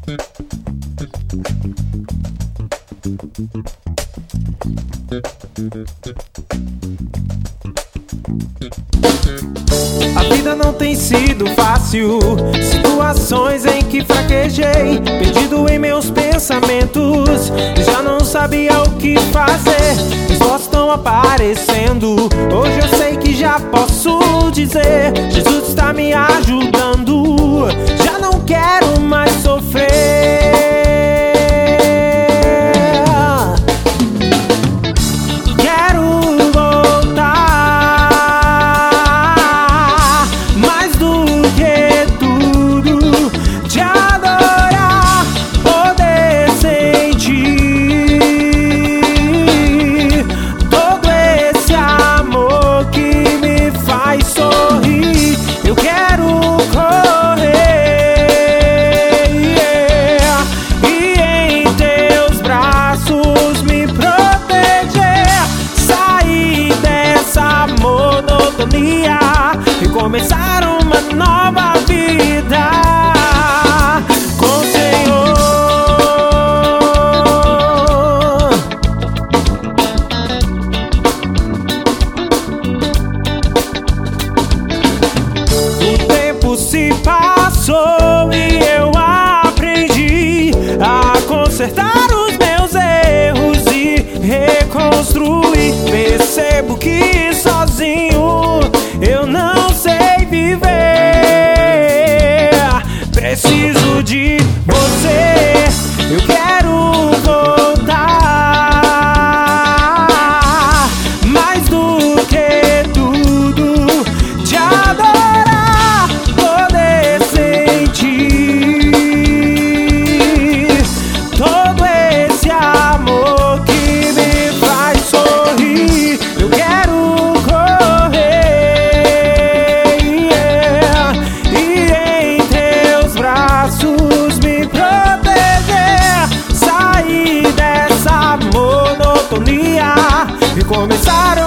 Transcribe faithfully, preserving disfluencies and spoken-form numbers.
A vida não tem sido fácil, situações em que fraquejei, perdido em meus pensamentos, já não sabia o que fazer. As vozes estão aparecendo, hoje eu sei que já posso dizer: Jesus está me ajudando, já não quero mais sofrer. E começar uma nova vida com o Senhor. O tempo se passou e eu aprendi a consertar os meus erros e reconstruir. Percebo que sozinho eu não sei viver, preciso de você, eu quero voltar, mais do que tudo, te adorar, poder sentir todo esse amor que me faz sorrir. Eu quero e começar